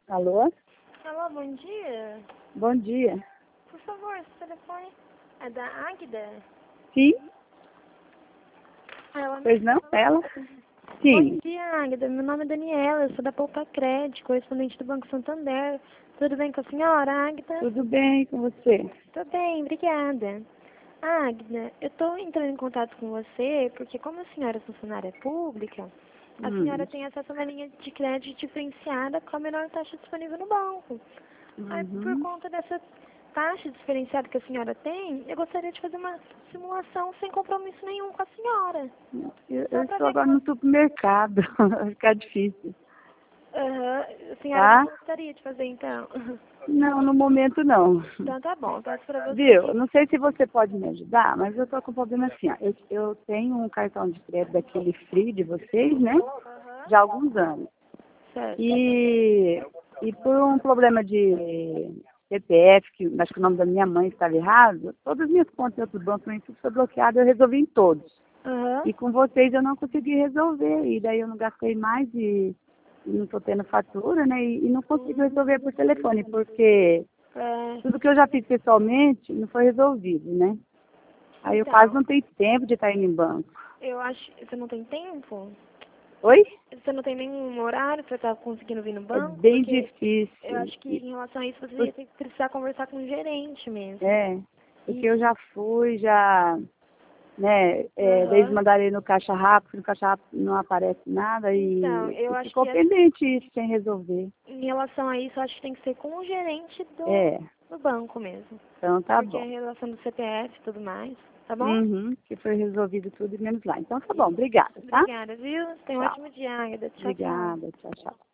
Alô? Alô, bom dia. Bom dia. Por favor, esse telefone é da Águida? Sim? Ela Pois não? Ela? Bom Sim. dia, Águida. Meu nome é Daniela, eu sou da Poupa Crédito, correspondente do Banco Santander. Tudo bem com a senhora, Águida? Tudo bem com você? Tô bem, obrigada. Águida, eu tô entrando em contato com você porque como a senhora é funcionária pública, a senhora tem acesso a uma linha de crédito diferenciada com a menor taxa disponível no banco. Aí, por Uhum. conta dessa taxa diferenciada que a senhora tem, eu gostaria de fazer uma simulação sem compromisso nenhum com a senhora. Eu Só para estou ver agora como... no supermercado. Vai ficar difícil. Aham, a senhora não Tá? gostaria de fazer, então? Não, no momento não. Então tá bom, peço para você Viu? ir. Não sei se você pode me ajudar, mas eu estou com um problema assim, ó. Eu tenho um cartão de crédito daquele free de vocês, né? Aham. Já há alguns anos. Certo. E por um problema de CPF, que acho que o nome da minha mãe estava errado, todas as minhas contas em outro banco também tudo foi bloqueado, eu resolvi em todos. Aham. E com vocês eu não consegui resolver, e daí eu não gastei mais e não estou tendo fatura, né? E não consigo resolver por telefone, porque É, tudo que eu já fiz pessoalmente não foi resolvido, né? Aí eu quase então, não tenho tempo de estar indo em banco. eu acho... Você não tem tempo? Oi? Você não tem nenhum horário para estar conseguindo vir no É banco? bem Porque eu difícil. acho que em relação a isso você ia ter que precisar conversar com o gerente mesmo. É, porque eu E... já fui, né, daí eles Aham. mandaram ele no caixa rápido, no caixa rápido não aparece nada Então, e eu acho ficou que pendente isso sem resolver. em relação a isso, eu acho que tem que ser com o gerente É, do banco mesmo. então tá Porque é bom. em relação do CPF e tudo mais. Tá bom? Uhum, que foi resolvido tudo e menos lá. Então tá bom, obrigada, tá? Obrigada, viu? Tenha um Tchau. ótimo dia, Águeda. Tchau, tchau. Obrigada, tchau, tchau.